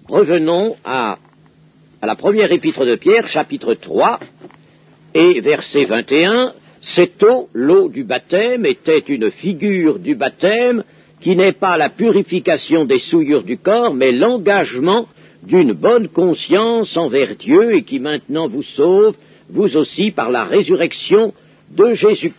revenons à la première épître de Pierre, chapitre 3, et verset 21, « Cette eau, l'eau du baptême, était une figure du baptême qui n'est pas la purification des souillures du corps, mais l'engagement d'une bonne conscience envers Dieu et qui maintenant vous sauve, vous aussi, par la résurrection de Jésus-Christ. »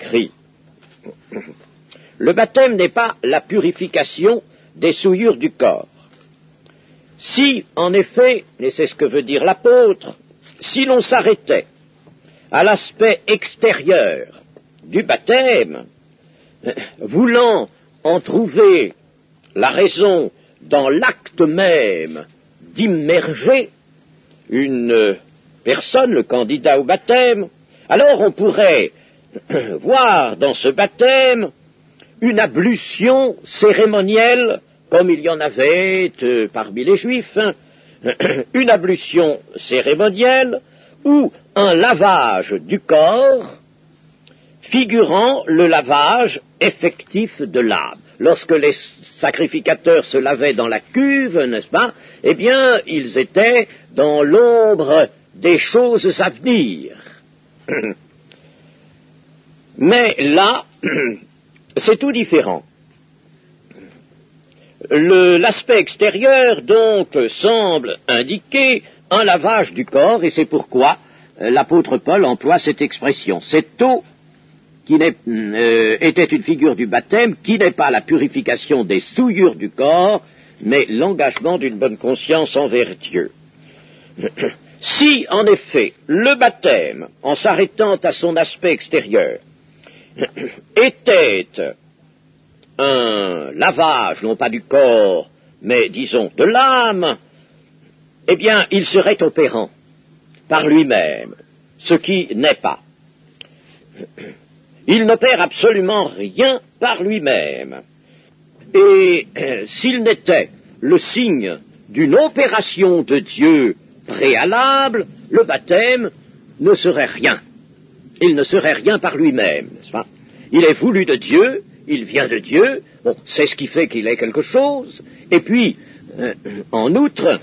Le baptême n'est pas la purification des souillures du corps. Si, en effet, et c'est ce que veut dire l'apôtre, si l'on s'arrêtait à l'aspect extérieur du baptême, voulant en trouver la raison dans l'acte même d'immerger une personne, le candidat au baptême, alors on pourrait voir dans ce baptême une ablution cérémonielle, comme il y en avait parmi les Juifs, une ablution cérémonielle ou un lavage du corps figurant le lavage effectif de l'âme. Lorsque les sacrificateurs se lavaient dans la cuve, n'est-ce pas, eh bien, ils étaient dans l'ombre des choses à venir. Mais là, c'est tout différent. L'aspect extérieur, donc, semble indiquer un lavage du corps, et c'est pourquoi l'apôtre Paul emploie cette expression. Cette eau qui était une figure du baptême, qui n'est pas la purification des souillures du corps, mais l'engagement d'une bonne conscience envers Dieu. Si, en effet, le baptême, en s'arrêtant à son aspect extérieur, était un lavage, non pas du corps, mais, disons, de l'âme, eh bien, il serait opérant par lui-même, ce qui n'est pas. Il n'opère absolument rien par lui-même. Et s'il n'était le signe d'une opération de Dieu préalable, le baptême ne serait rien. Il ne serait rien par lui-même, n'est-ce pas? Il est voulu de Dieu, il vient de Dieu, bon, c'est ce qui fait qu'il est quelque chose, et puis, en outre,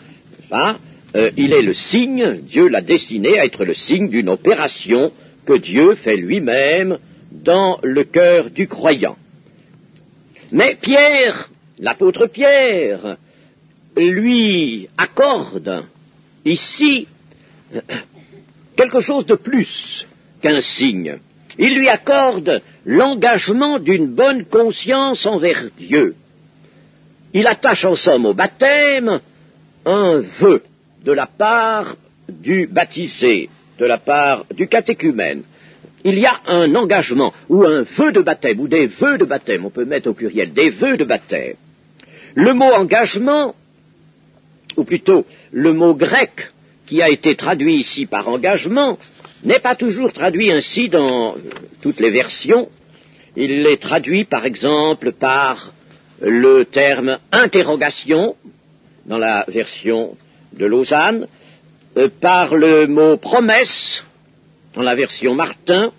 il est le signe, Dieu l'a destiné à être le signe d'une opération que Dieu fait lui-même dans le cœur du croyant. Mais Pierre, l'apôtre Pierre, lui accorde ici quelque chose de plus qu'un signe. Il lui accorde l'engagement d'une bonne conscience envers Dieu. Il attache en somme au baptême un vœu de la part du baptisé, de la part du catéchumène. Il y a un engagement, ou un vœu de baptême, ou des vœux de baptême, on peut mettre au pluriel, des vœux de baptême. Le mot engagement, ou plutôt le mot grec qui a été traduit ici par engagement, n'est pas toujours traduit ainsi dans toutes les versions. Il est traduit par exemple par le terme interrogation, dans la version de Lausanne, par le mot promesse, dans la version Martin,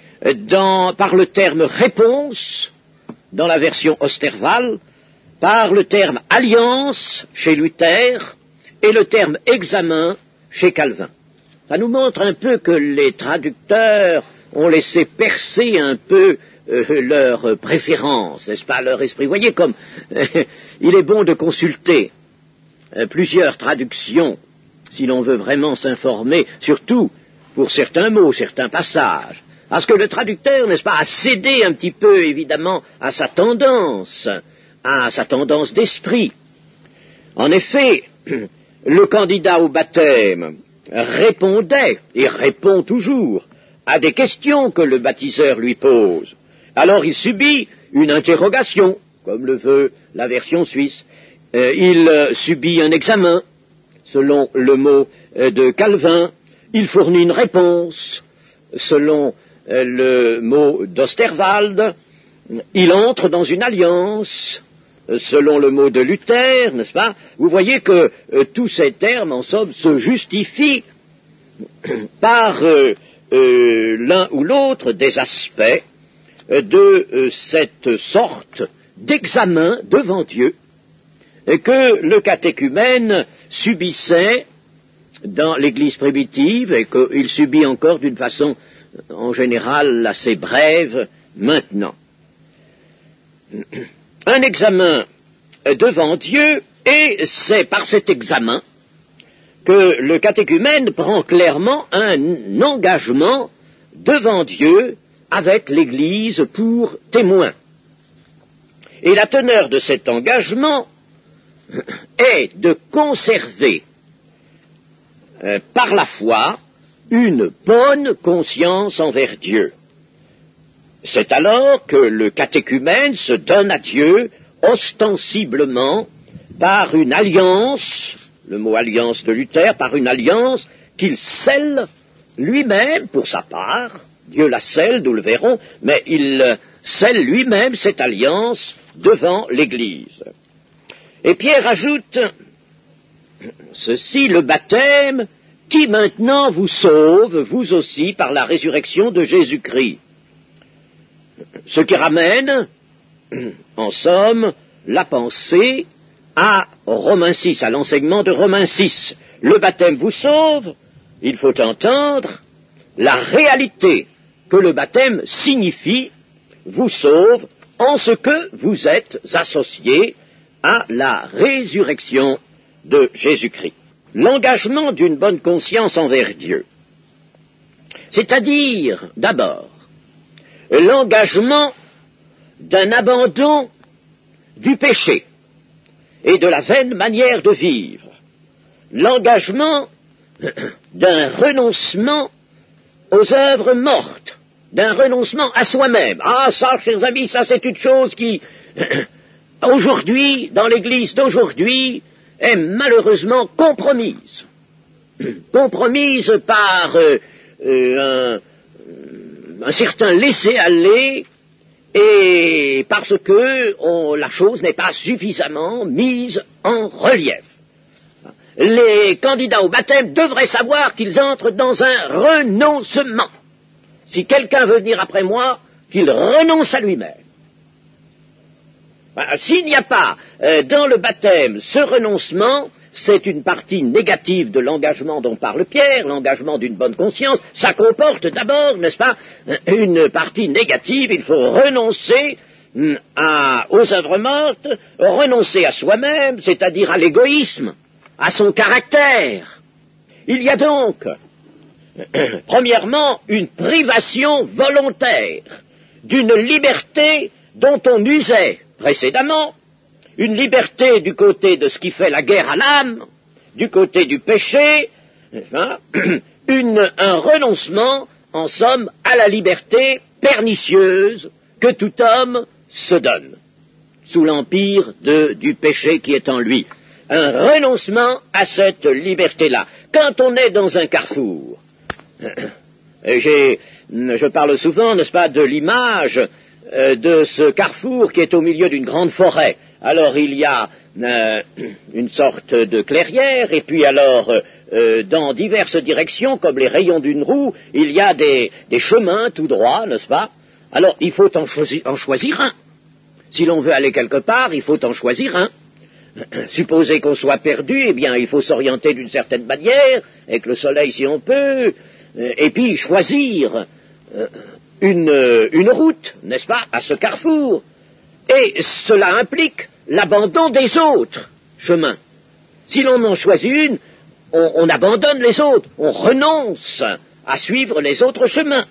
par le terme réponse, dans la version Osterwald, par le terme alliance chez Luther, et le terme examen chez Calvin. Ça nous montre un peu que les traducteurs ont laissé percer un peu leurs préférences, n'est-ce pas, leur esprit. Vous voyez comme il est bon de consulter plusieurs traductions si l'on veut vraiment s'informer, surtout pour certains mots, certains passages. Parce que le traducteur, n'est-ce pas, a cédé un petit peu, évidemment, à sa tendance d'esprit. En effet, le candidat au baptême répondait, et répond toujours, à des questions que le baptiseur lui pose. Alors il subit une interrogation, comme le veut la version suisse. Il subit un examen, selon le mot de Calvin. Il fournit une réponse, selon le mot d'Osterwald. Il entre dans une alliance, selon le mot de Luther, n'est-ce pas? Vous voyez que tous ces termes, en somme, se justifient par l'un ou l'autre des aspects de cette sorte d'examen devant Dieu que le catéchumène subissait dans l'Église primitive et qu'il subit encore d'une façon en général assez brève maintenant. Un examen devant Dieu, et c'est par cet examen que le catéchumène prend clairement un engagement devant Dieu avec l'Église pour témoin. Et la teneur de cet engagement est de conserver par la foi une bonne conscience envers Dieu. C'est alors que le catéchumène se donne à Dieu ostensiblement par une alliance, le mot alliance de Luther, par une alliance qu'il scelle lui-même pour sa part. Dieu la scelle, nous le verrons, mais il scelle lui-même cette alliance devant l'Église. Et Pierre ajoute ceci, le baptême qui maintenant vous sauve, vous aussi, par la résurrection de Jésus-Christ. Ce qui ramène, en somme, la pensée à Romains 6, à l'enseignement de Romains 6. Le baptême vous sauve, il faut entendre la réalité que le baptême signifie, vous sauve en ce que vous êtes associés à la résurrection de Jésus-Christ. L'engagement d'une bonne conscience envers Dieu, c'est-à-dire, d'abord, l'engagement d'un abandon du péché et de la vaine manière de vivre, l'engagement d'un renoncement aux œuvres mortes, d'un renoncement à soi-même. Ah, ça, chers amis, ça c'est une chose qui, aujourd'hui, dans l'Église d'aujourd'hui, est malheureusement compromise. Compromise par un certain laisser-aller et parce que la chose n'est pas suffisamment mise en relief. Les candidats au baptême devraient savoir qu'ils entrent dans un renoncement. Si quelqu'un veut venir après moi, qu'il renonce à lui-même. S'il n'y a pas dans le baptême ce renoncement, c'est une partie négative de l'engagement dont parle Pierre, l'engagement d'une bonne conscience. Ça comporte d'abord, n'est-ce pas, une partie négative. Il faut renoncer aux œuvres mortes, renoncer à soi-même, c'est-à-dire à l'égoïsme, à son caractère. Il y a donc, premièrement, une privation volontaire d'une liberté dont on usait précédemment, une liberté du côté de ce qui fait la guerre à l'âme, du côté du péché, un renoncement, en somme, à la liberté pernicieuse que tout homme se donne, sous l'empire du péché qui est en lui. Un renoncement à cette liberté-là. Quand on est dans un carrefour, je parle souvent, n'est-ce pas, de l'image de ce carrefour qui est au milieu d'une grande forêt. Alors il y a une sorte de clairière, et puis alors dans diverses directions, comme les rayons d'une roue, il y a des chemins tout droits, n'est-ce pas? Alors il faut en choisir un. Si l'on veut aller quelque part, il faut en choisir un. Supposez qu'on soit perdu, eh bien il faut s'orienter d'une certaine manière, avec le soleil si on peut, et puis choisir une route, n'est-ce pas, à ce carrefour. Et cela implique l'abandon des autres chemins. Si l'on en choisit une, on abandonne les autres, on renonce à suivre les autres chemins.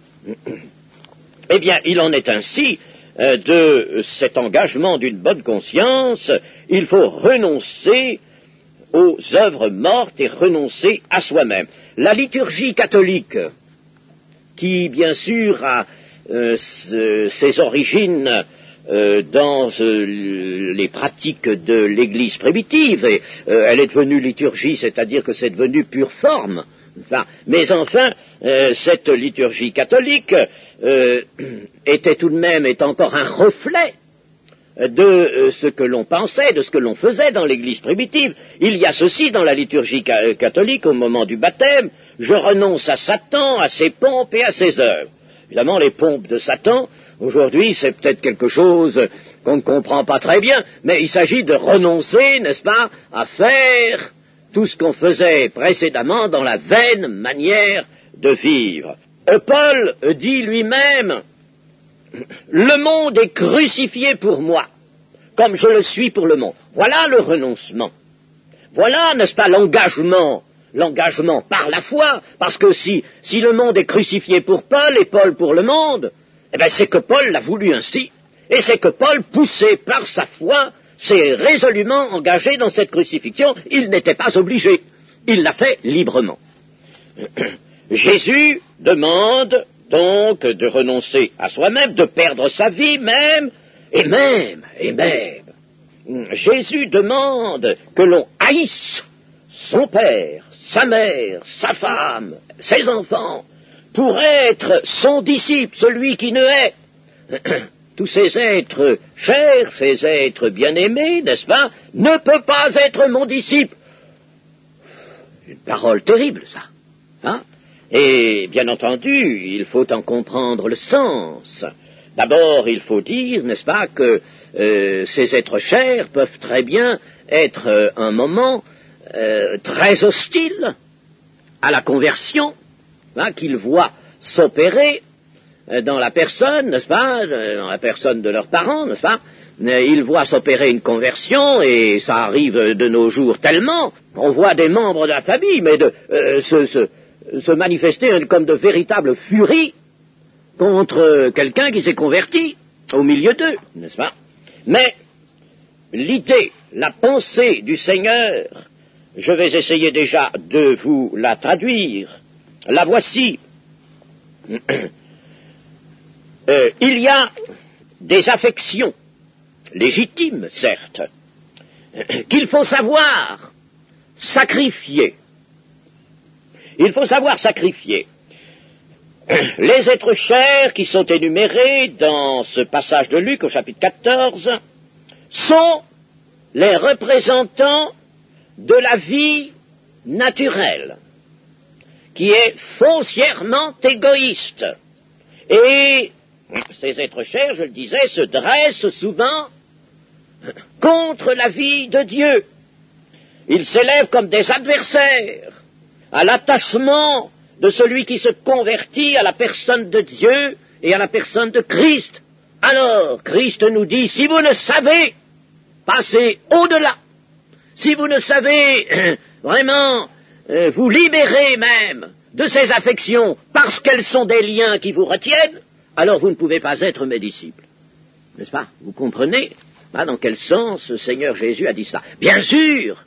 Eh bien, il en est ainsi de cet engagement d'une bonne conscience. Il faut renoncer aux œuvres mortes et renoncer à soi-même. La liturgie catholique, qui bien sûr a ses origines dans les pratiques de l'Église primitive, et elle est devenue liturgie, c'est-à-dire que c'est devenu pure forme. Mais enfin, cette liturgie catholique était tout de même, est encore un reflet de ce que l'on pensait, de ce que l'on faisait dans l'Église primitive. Il y a ceci dans la liturgie catholique au moment du baptême: je renonce à Satan, à ses pompes et à ses œuvres. Évidemment, les pompes de Satan, aujourd'hui, c'est peut-être quelque chose qu'on ne comprend pas très bien, mais il s'agit de renoncer, n'est-ce pas, à faire tout ce qu'on faisait précédemment dans la vaine manière de vivre. Paul dit lui-même, « Le monde est crucifié pour moi, comme je le suis pour le monde. » Voilà le renoncement. Voilà, n'est-ce pas, l'engagement par la foi, parce que si le monde est crucifié pour Paul et Paul pour le monde, eh bien c'est que Paul l'a voulu ainsi, et c'est que Paul, poussé par sa foi, s'est résolument engagé dans cette crucifixion. Il n'était pas obligé, il l'a fait librement. Jésus demande donc de renoncer à soi-même, de perdre sa vie même, et même, Jésus demande que l'on haïsse son père, sa mère, sa femme, ses enfants, pour être son disciple, celui qui ne est. Tous ces êtres chers, ces êtres bien-aimés, n'est-ce pas, ne peut pas être mon disciple. Une parole terrible, ça. Hein? Et bien entendu, il faut en comprendre le sens. D'abord, il faut dire, n'est-ce pas, que ces êtres chers peuvent très bien être un moment très hostile à la conversion, hein, qu'ils voient s'opérer dans la personne, n'est-ce pas, dans la personne de leurs parents, n'est-ce pas, ils voient s'opérer une conversion, et ça arrive de nos jours tellement, on voit des membres de la famille, mais se manifester comme de véritables furies contre quelqu'un qui s'est converti au milieu d'eux, n'est-ce pas? Mais l'idée, la pensée du Seigneur, je vais essayer déjà de vous la traduire. La voici. Il y a des affections, légitimes certes, qu'il faut savoir sacrifier. Il faut savoir sacrifier. Les êtres chers qui sont énumérés dans ce passage de Luc au chapitre 14 sont les représentants de la vie naturelle, qui est foncièrement égoïste. Et ces êtres chers, je le disais, se dressent souvent contre la vie de Dieu. Ils s'élèvent comme des adversaires à l'attachement de celui qui se convertit à la personne de Dieu et à la personne de Christ. Alors, Christ nous dit, si vous ne savez passer au-delà, si vous ne savez vraiment vous libérer même de ces affections parce qu'elles sont des liens qui vous retiennent, alors vous ne pouvez pas être mes disciples. N'est-ce pas? Vous comprenez dans quel sens le Seigneur Jésus a dit cela? Bien sûr,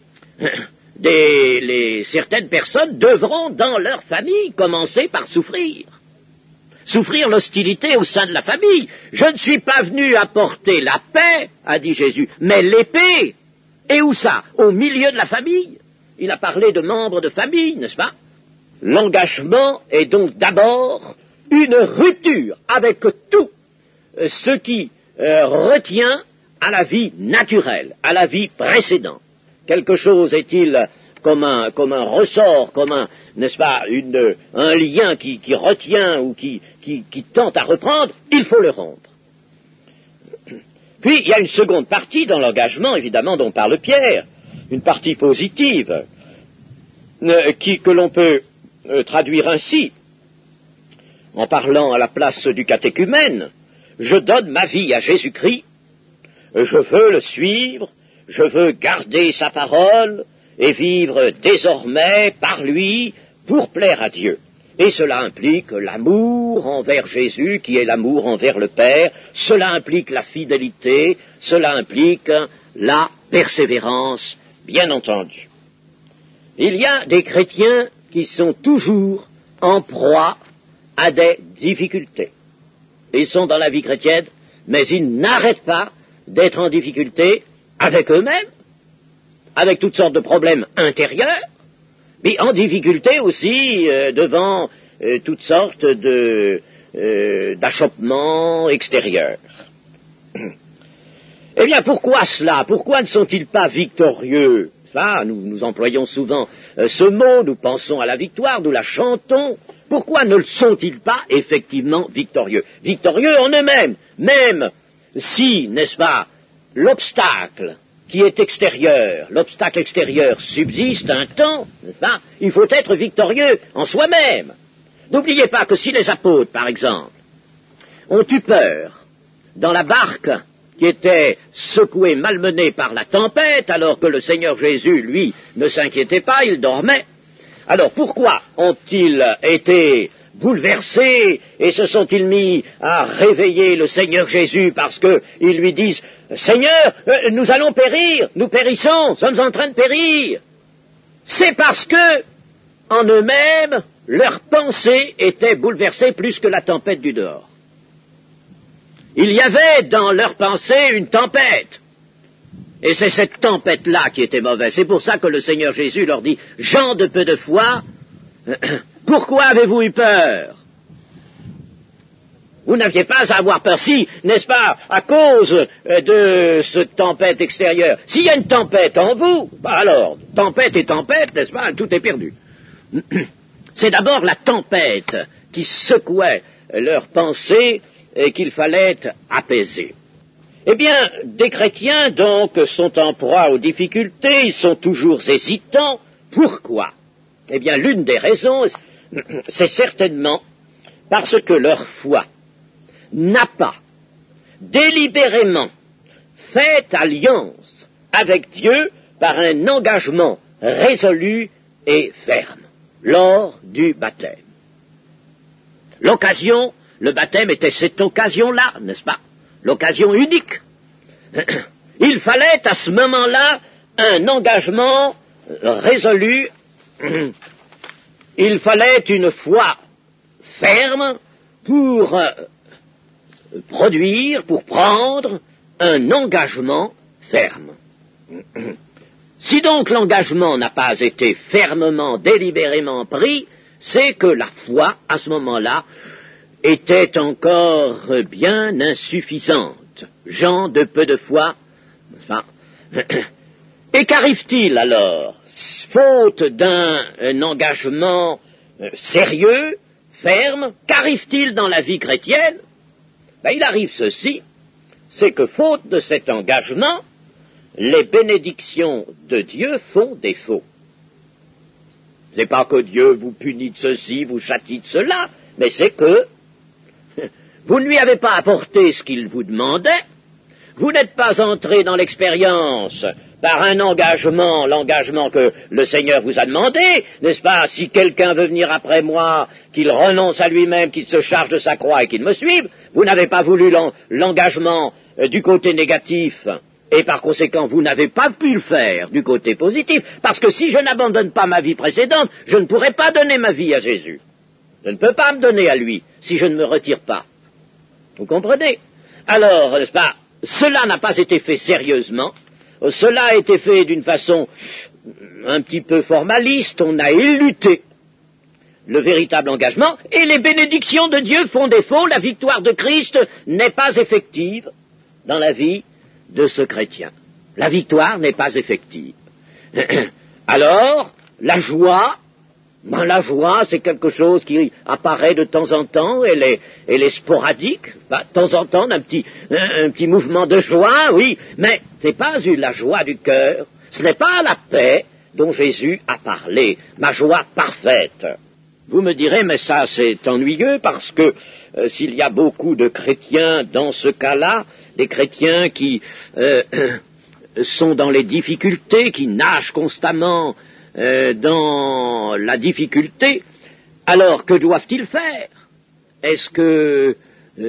certaines personnes devront dans leur famille commencer par souffrir l'hostilité au sein de la famille. Je ne suis pas venu apporter la paix, a dit Jésus, mais l'épée. Et où ça? Au milieu de la famille. Il a parlé de membres de famille, n'est-ce pas? L'engagement est donc d'abord une rupture avec tout ce qui retient à la vie naturelle, à la vie précédente. Quelque chose est-il comme un ressort, comme un, n'est-ce pas, un lien qui retient ou qui tente à reprendre, il faut le rompre. Puis, il y a une seconde partie dans l'engagement, évidemment, dont parle Pierre, une partie positive, que l'on peut traduire ainsi, en parlant à la place du catéchumène, je donne ma vie à Jésus-Christ, je veux le suivre, je veux garder sa parole et vivre désormais par lui pour plaire à Dieu. Et cela implique l'amour envers Jésus, qui est l'amour envers le Père, cela implique la fidélité, cela implique la persévérance, bien entendu. Il y a des chrétiens qui sont toujours en proie à des difficultés. Ils sont dans la vie chrétienne, mais ils n'arrêtent pas d'être en difficulté avec eux-mêmes, avec toutes sortes de problèmes intérieurs, mais en difficulté aussi devant toutes sortes d'achoppements extérieurs. Eh bien, pourquoi cela? Pourquoi ne sont-ils pas victorieux? Ça, nous employons souvent ce mot, nous pensons à la victoire, nous la chantons. Pourquoi ne le sont-ils pas effectivement victorieux? Victorieux en eux-mêmes, même si, n'est-ce pas, l'obstacle qui est extérieur, l'obstacle extérieur subsiste un temps, n'est-ce pas, il faut être victorieux en soi-même. N'oubliez pas que si les apôtres, par exemple, ont eu peur dans la barque qui était secouée, malmenée par la tempête, alors que le Seigneur Jésus, lui, ne s'inquiétait pas, il dormait, alors pourquoi ont-ils été bouleversés et se sont-ils mis à réveiller le Seigneur Jésus parce qu'ils lui disent « Seigneur, nous allons périr, nous périssons, nous sommes en train de périr ». C'est parce que, en eux-mêmes, leurs pensées étaient bouleversées plus que la tempête du dehors. Il y avait dans leurs pensées une tempête. Et c'est cette tempête-là qui était mauvaise. C'est pour ça que le Seigneur Jésus leur dit « Gens de peu de foi, pourquoi avez-vous eu peur ? Vous n'aviez pas à avoir peur, si, n'est-ce pas, à cause de cette tempête extérieure. S'il y a une tempête en vous, alors, tempête et tempête, n'est-ce pas, tout est perdu. C'est d'abord la tempête qui secouait leurs pensées et qu'il fallait apaiser. Eh bien, des chrétiens, donc, sont en proie aux difficultés, ils sont toujours hésitants. Pourquoi ? Eh bien, l'une des raisons, c'est certainement parce que leur foi n'a pas délibérément fait alliance avec Dieu par un engagement résolu et ferme lors du baptême. L'occasion, le baptême était cette occasion-là, n'est-ce pas? L'occasion unique. Il fallait à ce moment-là un engagement résolu. Il fallait une foi ferme pour produire, pour prendre un engagement ferme. Si donc l'engagement n'a pas été fermement, délibérément pris, c'est que la foi, à ce moment-là, était encore bien insuffisante. Gens de peu de foi, n'est-ce pas? Et qu'arrive-t-il alors? Faute d'un engagement sérieux, ferme, qu'arrive-t-il dans la vie chrétienne? Il arrive ceci, c'est que faute de cet engagement, les bénédictions de Dieu font défaut. Ce n'est pas que Dieu vous punit de ceci, vous châtie de cela, mais c'est que vous ne lui avez pas apporté ce qu'il vous demandait, vous n'êtes pas entré dans l'expérience par un engagement, l'engagement que le Seigneur vous a demandé, n'est-ce pas? Si quelqu'un veut venir après moi, qu'il renonce à lui-même, qu'il se charge de sa croix et qu'il me suive, vous n'avez pas voulu l'engagement du côté négatif, et par conséquent, vous n'avez pas pu le faire du côté positif, parce que si je n'abandonne pas ma vie précédente, je ne pourrai pas donner ma vie à Jésus. Je ne peux pas me donner à lui si je ne me retire pas. Vous comprenez? Alors, n'est-ce pas, cela n'a pas été fait sérieusement, cela a été fait d'une façon un petit peu formaliste, on a éluté le véritable engagement, et les bénédictions de Dieu font défaut, la victoire de Christ n'est pas effective dans la vie de ce chrétien. La victoire n'est pas effective. Alors, la joie, c'est quelque chose qui apparaît de temps en temps, elle est sporadique, de temps en temps, un petit mouvement de joie, oui, mais ce n'est pas la joie du cœur, ce n'est pas la paix dont Jésus a parlé, ma joie parfaite. Vous me direz, mais ça c'est ennuyeux parce que s'il y a beaucoup de chrétiens dans ce cas-là, des chrétiens qui sont dans les difficultés, qui nagent constamment dans la difficulté, alors que doivent-ils faire? Est-ce que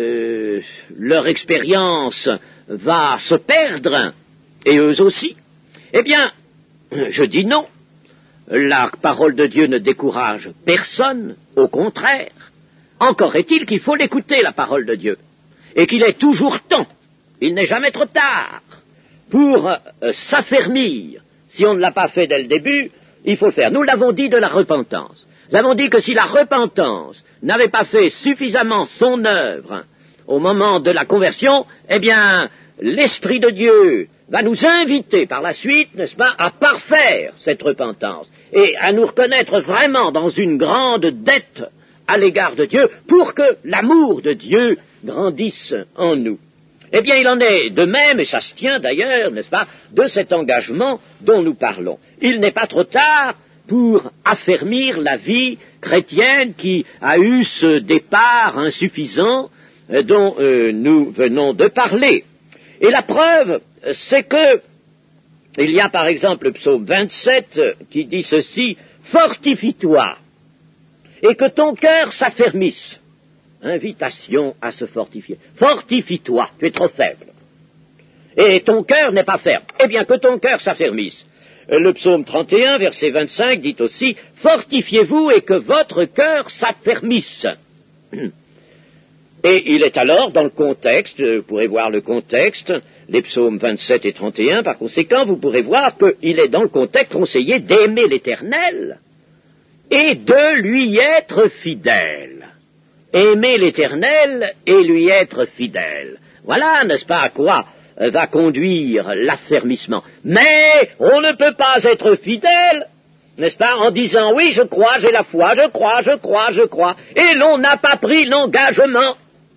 leur expérience va se perdre, et eux aussi? Eh bien, je dis non. La parole de Dieu ne décourage personne, au contraire. Encore est-il qu'il faut l'écouter, la parole de Dieu, et qu'il est toujours temps, il n'est jamais trop tard, pour s'affermir. Si on ne l'a pas fait dès le début, il faut le faire. Nous l'avons dit de la repentance. Nous avons dit que si la repentance n'avait pas fait suffisamment son œuvre au moment de la conversion, eh bien, l'Esprit de Dieu va nous inviter par la suite, n'est-ce pas, à parfaire cette repentance et à nous reconnaître vraiment dans une grande dette à l'égard de Dieu pour que l'amour de Dieu grandisse en nous. Eh bien, il en est de même, et ça se tient d'ailleurs, n'est-ce pas, de cet engagement dont nous parlons. Il n'est pas trop tard pour affermir la vie chrétienne qui a eu ce départ insuffisant dont nous venons de parler. Et la preuve, c'est que il y a par exemple le psaume 27 qui dit ceci, « Fortifie-toi, et que ton cœur s'affermisse. » Invitation à se fortifier. Fortifie-toi, tu es trop faible. Et ton cœur n'est pas ferme. Eh bien, que ton cœur s'affermisse. Le psaume 31, verset 25, dit aussi, « Fortifiez-vous et que votre cœur s'affermisse. » Et il est alors dans le contexte, vous pourrez voir le contexte, les psaumes 27 et 31, par conséquent, vous pourrez voir qu'il est dans le contexte conseillé d'aimer l'Éternel et de lui être fidèle. Aimer l'Éternel et lui être fidèle. Voilà, n'est-ce pas, à quoi va conduire l'affermissement. Mais on ne peut pas être fidèle, n'est-ce pas, en disant oui, je crois, j'ai la foi, je crois, et l'on n'a pas pris l'engagement.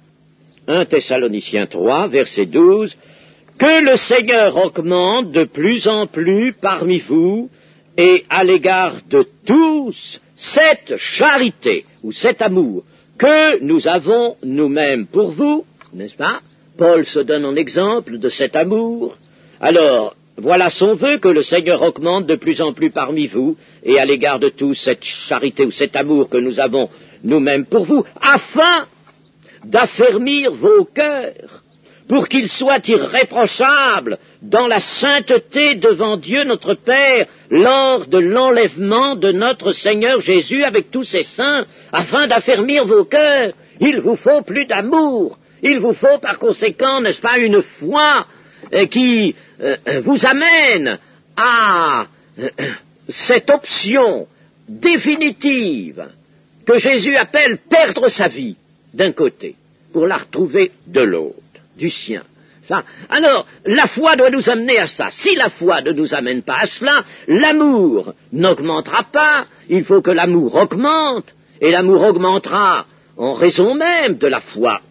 1 Thessaloniciens 3, verset 12, que le Seigneur augmente de plus en plus parmi vous et à l'égard de tous cette charité ou cet amour que nous avons nous-mêmes pour vous, n'est-ce pas? Paul se donne en exemple de cet amour. Alors, voilà son vœu, que le Seigneur augmente de plus en plus parmi vous et à l'égard de tous cette charité ou cet amour que nous avons nous-mêmes pour vous, afin d'affermir vos cœurs, pour qu'ils soient irréprochables dans la sainteté devant Dieu notre Père, lors de l'enlèvement de notre Seigneur Jésus avec tous ses saints, afin d'affermir vos cœurs. Il vous faut plus d'amour, il vous faut par conséquent, n'est-ce pas, une foi qui vous amène à cette option définitive que Jésus appelle perdre sa vie d'un côté, pour la retrouver de l'autre, du sien. Ça. Alors, la foi doit nous amener à ça. Si la foi ne nous amène pas à cela, l'amour n'augmentera pas, il faut que l'amour augmente, et l'amour augmentera en raison même de la foi.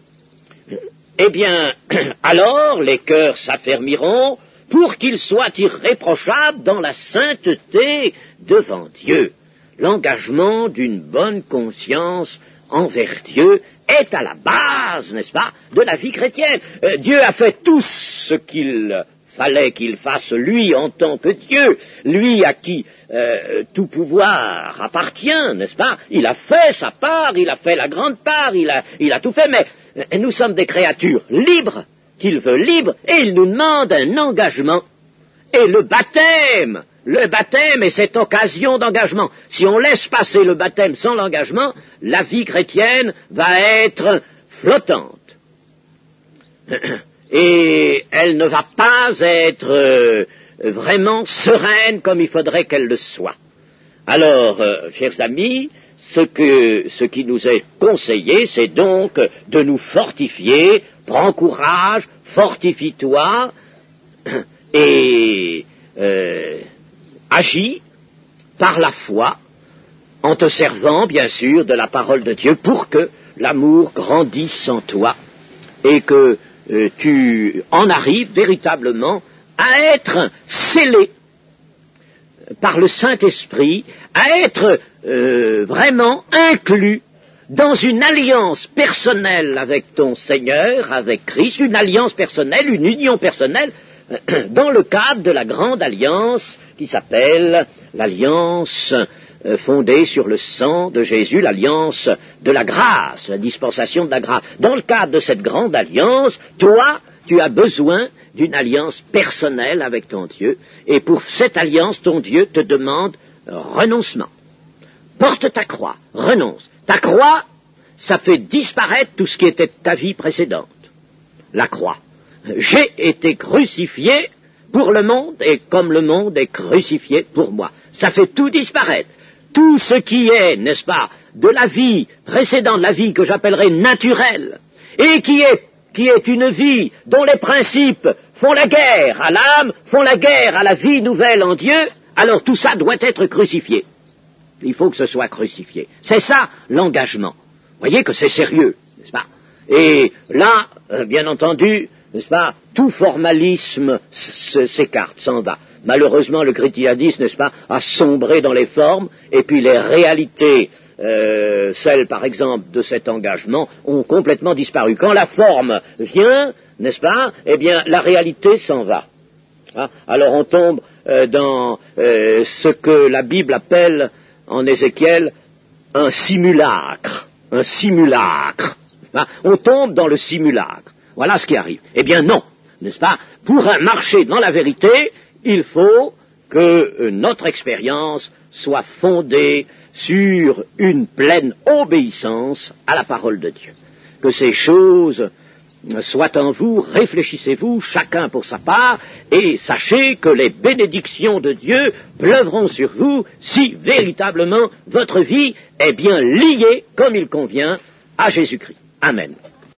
Eh bien, alors les cœurs s'affermiront pour qu'ils soient irréprochables dans la sainteté devant Dieu. L'engagement d'une bonne conscience envers Dieu est à la base, n'est-ce pas, de la vie chrétienne. Dieu a fait tout ce qu'il fallait qu'il fasse, lui en tant que Dieu, lui à qui tout pouvoir appartient, n'est-ce pas? Il a fait sa part, il a fait la grande part, il a tout fait, mais nous sommes des créatures libres, qu'il veut libres, et il nous demande un engagement. Et le baptême est cette occasion d'engagement. Si on laisse passer le baptême sans l'engagement, la vie chrétienne va être flottante. Et elle ne va pas être vraiment sereine comme il faudrait qu'elle le soit. Alors, chers amis, ce qui nous est conseillé, c'est donc de nous fortifier. Prends courage, fortifie-toi, et agis par la foi, en te servant, bien sûr, de la parole de Dieu, pour que l'amour grandisse en toi, et que tu en arrives véritablement à être scellé par le Saint-Esprit, à être vraiment inclus dans une alliance personnelle avec ton Seigneur, avec Christ, une alliance personnelle, une union personnelle, dans le cadre de la grande alliance qui s'appelle l'alliance fondée sur le sang de Jésus, l'alliance de la grâce, la dispensation de la grâce. Dans le cadre de cette grande alliance, toi, tu as besoin d'une alliance personnelle avec ton Dieu, et pour cette alliance, ton Dieu te demande renoncement. Porte ta croix, renonce. Ta croix, ça fait disparaître tout ce qui était de ta vie précédente. La croix. J'ai été crucifié pour le monde, et comme le monde est crucifié pour moi. Ça fait tout disparaître. Tout ce qui est, n'est-ce pas, de la vie précédente, la vie que j'appellerais naturelle, et qui est une vie dont les principes font la guerre à l'âme, font la guerre à la vie nouvelle en Dieu, alors tout ça doit être crucifié. Il faut que ce soit crucifié. C'est ça l'engagement. Vous voyez que c'est sérieux, n'est-ce pas? Et là, bien entendu, n'est-ce pas, tout formalisme s'écarte, s'en va. Malheureusement, le christianisme, n'est-ce pas, a sombré dans les formes, et puis les réalités, celles, par exemple, de cet engagement, ont complètement disparu. Quand la forme vient, n'est-ce pas, eh bien, la réalité s'en va. Alors on tombe dans ce que la Bible appelle, en Ézéchiel, un simulacre. Un simulacre. On tombe dans le simulacre. Voilà ce qui arrive. Eh bien non, n'est-ce pas? Pour marcher dans la vérité, il faut que notre expérience soit fondée sur une pleine obéissance à la parole de Dieu. Que ces choses soient en vous, réfléchissez-vous, chacun pour sa part, et sachez que les bénédictions de Dieu pleuvront sur vous si véritablement votre vie est bien liée, comme il convient, à Jésus-Christ. Amen.